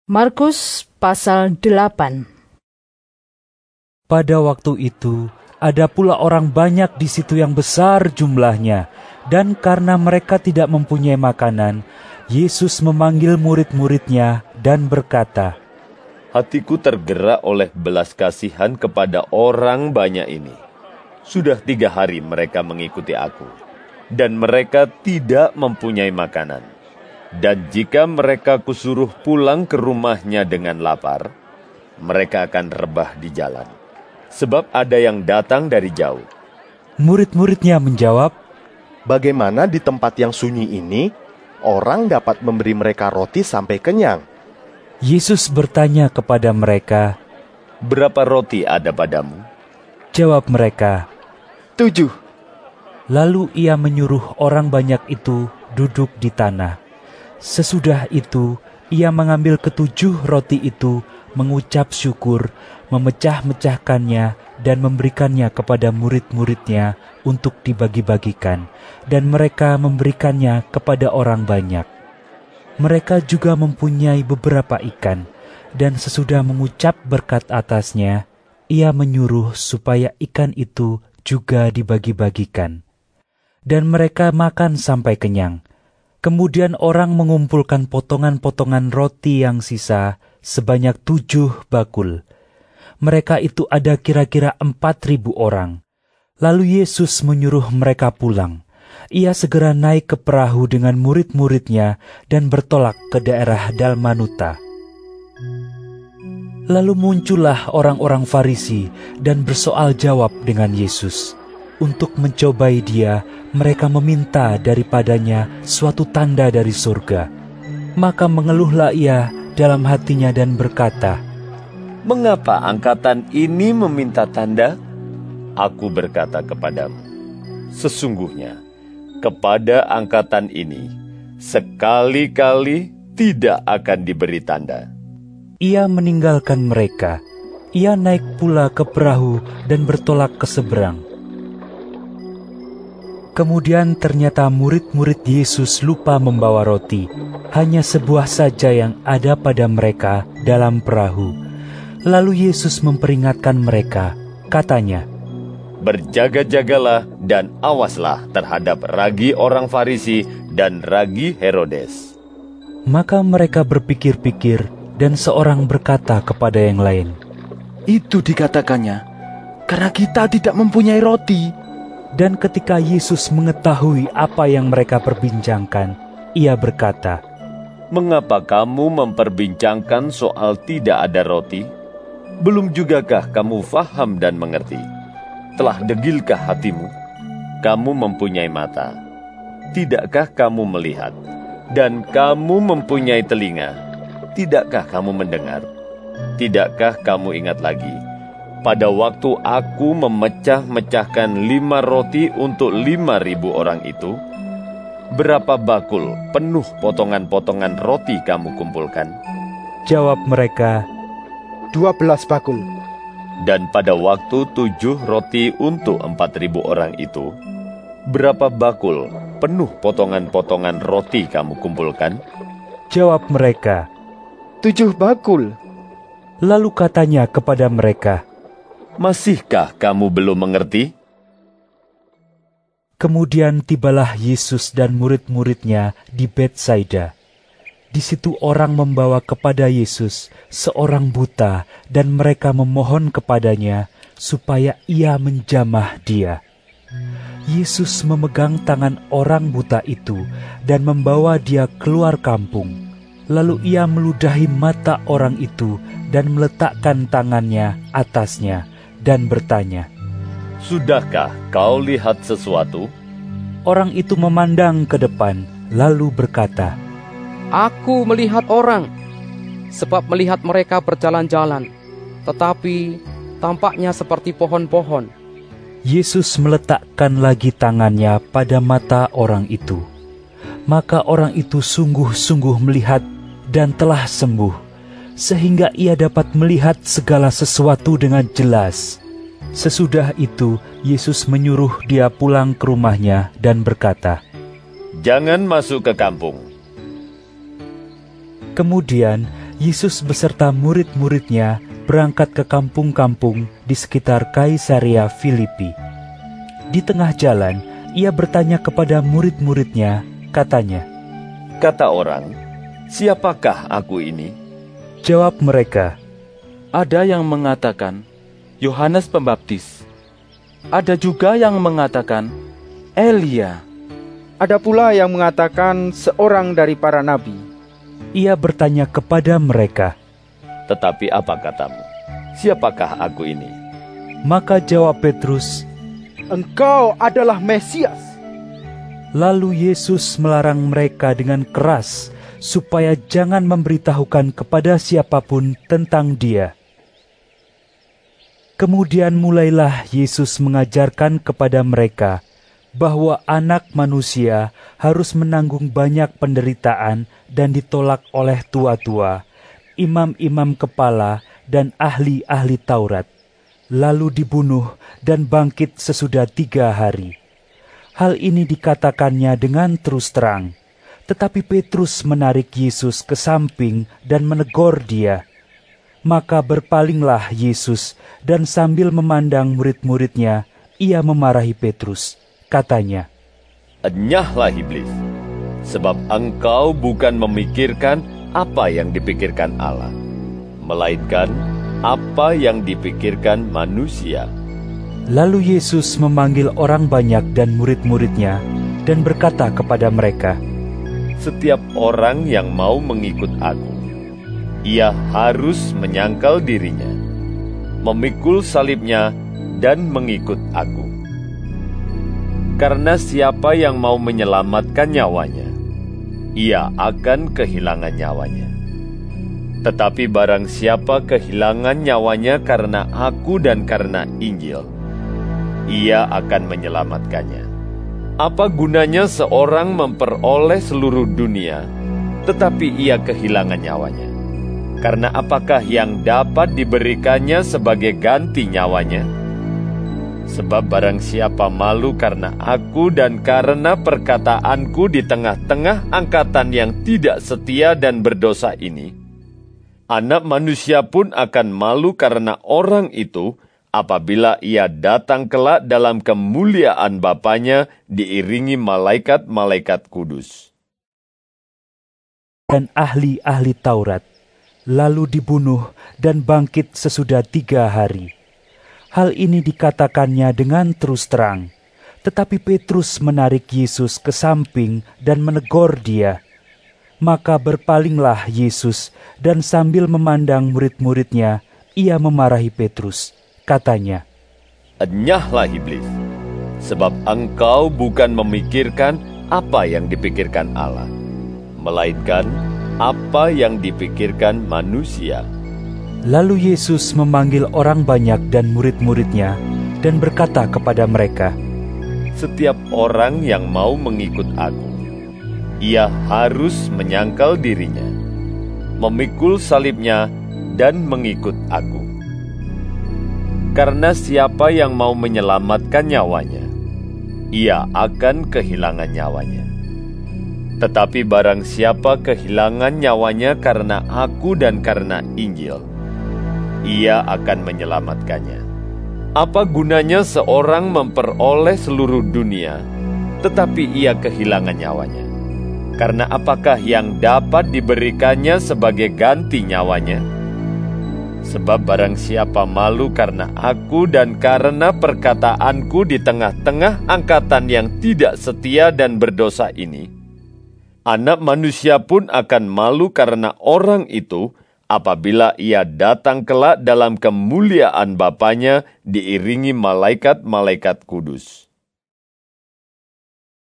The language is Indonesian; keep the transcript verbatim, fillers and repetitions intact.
Markus pasal delapan. Pada waktu itu, ada pula orang banyak di situ yang besar jumlahnya, dan karena mereka tidak mempunyai makanan, Yesus memanggil murid-muridnya dan berkata, "Hatiku tergerak oleh belas kasihan kepada orang banyak ini. Sudah tiga hari mereka mengikuti aku, dan mereka tidak mempunyai makanan. Dan jika mereka kusuruh pulang ke rumahnya dengan lapar, mereka akan rebah di jalan, sebab ada yang datang dari jauh." Murid-muridnya menjawab, "Bagaimana di tempat yang sunyi ini, orang dapat memberi mereka roti sampai kenyang?" Yesus bertanya kepada mereka, "Berapa roti ada padamu?" Jawab mereka, "Tujuh." Lalu ia menyuruh orang banyak itu duduk di tanah. Sesudah itu, ia mengambil ketujuh roti itu, mengucap syukur, memecah-mecahkannya, dan memberikannya kepada murid-muridnya untuk dibagi-bagikan, dan mereka memberikannya kepada orang banyak. Mereka juga mempunyai beberapa ikan, dan sesudah mengucap berkat atasnya, ia menyuruh supaya ikan itu juga dibagi-bagikan. Dan mereka makan sampai kenyang. Kemudian orang mengumpulkan potongan-potongan roti yang sisa sebanyak tujuh bakul. Mereka itu ada kira-kira empat ribu orang. Lalu Yesus menyuruh mereka pulang. Ia segera naik ke perahu dengan murid-muridnya dan bertolak ke daerah Dalmanuta. Lalu muncullah orang-orang Farisi dan bersoal jawab dengan Yesus. Untuk mencobai dia, mereka meminta daripadanya suatu tanda dari surga. Maka mengeluhlah ia dalam hatinya dan berkata, "Mengapa angkatan ini meminta tanda? Aku berkata kepadamu, sesungguhnya kepada angkatan ini sekali-kali tidak akan diberi tanda." Ia meninggalkan mereka. Ia naik pula ke perahu dan bertolak ke seberang. Kemudian ternyata murid-murid Yesus lupa membawa roti. Hanya sebuah saja yang ada pada mereka dalam perahu. Lalu Yesus memperingatkan mereka. Katanya, "Berjaga-jagalah dan awaslah terhadap ragi orang Farisi dan ragi Herodes." Maka mereka berpikir-pikir, dan seorang berkata kepada yang lain, "Itu dikatakannya, karena kita tidak mempunyai roti." Dan ketika Yesus mengetahui apa yang mereka perbincangkan, ia berkata, "Mengapa kamu memperbincangkan soal tidak ada roti? Belum jugakah kamu faham dan mengerti? Telah degilkah hatimu? Kamu mempunyai mata. Tidakkah kamu melihat? Dan kamu mempunyai telinga. Tidakkah kamu mendengar? Tidakkah kamu ingat lagi? Pada waktu aku memecah-mecahkan lima roti untuk lima ribu orang itu, berapa bakul penuh potongan-potongan roti kamu kumpulkan?" Jawab mereka, Dua belas bakul. "Dan pada waktu tujuh roti untuk empat ribu orang itu, berapa bakul penuh potongan-potongan roti kamu kumpulkan?" Jawab mereka, Tujuh bakul. Lalu katanya kepada mereka, "Masihkah kamu belum mengerti?" Kemudian tibalah Yesus dan murid-muridnya di Betsaida. Di situ orang membawa kepada Yesus seorang buta, dan mereka memohon kepadanya supaya ia menjamah dia. Yesus memegang tangan orang buta itu dan membawa dia keluar kampung. Lalu ia meludahi mata orang itu dan meletakkan tangannya atasnya dan bertanya, "Sudahkah kau lihat sesuatu?" Orang itu memandang ke depan, lalu berkata, "Aku melihat orang, sebab melihat mereka berjalan-jalan, tetapi tampaknya seperti pohon-pohon." Yesus meletakkan lagi tangannya pada mata orang itu. Maka orang itu sungguh-sungguh melihat dan telah sembuh, sehingga ia dapat melihat segala sesuatu dengan jelas. Sesudah itu, Yesus menyuruh dia pulang ke rumahnya dan berkata, "Jangan masuk ke kampung." Kemudian Yesus beserta murid-muridnya berangkat ke kampung-kampung di sekitar Kaisarea Filipi. Di tengah jalan, ia bertanya kepada murid-muridnya, katanya, Kata orang, siapakah aku ini? Jawab mereka, Ada yang mengatakan Yohanes Pembaptis. Ada juga yang mengatakan Elia. Ada pula yang mengatakan seorang dari para nabi. Ia bertanya kepada mereka, Tetapi apa katamu? Siapakah aku ini? maka jawab Petrus. Engkau adalah Mesias. Lalu Yesus melarang mereka dengan keras supaya jangan memberitahukan kepada siapapun tentang Dia. Kemudian mulailah Yesus mengajarkan kepada mereka bahwa Anak Manusia harus menanggung banyak penderitaan dan ditolak oleh tua-tua, imam-imam kepala, dan ahli-ahli Taurat, lalu dibunuh dan bangkit sesudah tiga hari. Hal ini dikatakannya dengan terus terang, tetapi Petrus menarik Yesus ke samping dan menegur dia. Maka berpalinglah Yesus dan sambil memandang murid-muridnya, ia memarahi Petrus. Katanya, Enyahlah iblis, sebab engkau bukan memikirkan apa yang dipikirkan Allah, melainkan apa yang dipikirkan manusia. Lalu Yesus memanggil orang banyak dan murid-muridnya dan berkata kepada mereka, Setiap orang yang mau mengikut aku, ia harus menyangkal dirinya, memikul salibnya, dan mengikut aku. Karena siapa yang mau menyelamatkan nyawanya, ia akan kehilangan nyawanya. Tetapi barang siapa kehilangan nyawanya karena aku dan karena Injil, ia akan menyelamatkannya. Apa gunanya seorang memperoleh seluruh dunia, tetapi ia kehilangan nyawanya? Karena apakah yang dapat diberikannya sebagai ganti nyawanya? Sebab barang siapa malu karena aku dan karena perkataanku di tengah-tengah angkatan yang tidak setia dan berdosa ini, Anak Manusia pun akan malu karena orang itu apabila ia datang kelak dalam kemuliaan Bapanya diiringi malaikat-malaikat kudus. dan ahli-ahli Taurat, lalu dibunuh dan bangkit sesudah tiga hari. Hal ini dikatakannya dengan terus terang, tetapi Petrus menarik Yesus ke samping dan menegur dia. Maka berpalinglah Yesus dan sambil memandang murid-muridnya, ia memarahi Petrus. Katanya, Enyahlah iblis, sebab engkau bukan memikirkan apa yang dipikirkan Allah, melainkan apa yang dipikirkan manusia. Lalu Yesus memanggil orang banyak dan murid-muridnya dan berkata kepada mereka, Setiap orang yang mau mengikut aku, ia harus menyangkal dirinya, memikul salibnya, dan mengikut aku. Karena siapa yang mau menyelamatkan nyawanya, ia akan kehilangan nyawanya. Tetapi barang siapa kehilangan nyawanya karena aku dan karena Injil, ia akan menyelamatkannya. Apa gunanya seorang memperoleh seluruh dunia, tetapi ia kehilangan nyawanya? Karena apakah yang dapat diberikannya sebagai ganti nyawanya? Sebab barang siapa malu karena aku dan karena perkataanku di tengah-tengah angkatan yang tidak setia dan berdosa ini, Anak Manusia pun akan malu karena orang itu apabila ia datang kelak dalam kemuliaan Bapanya diiringi malaikat-malaikat kudus.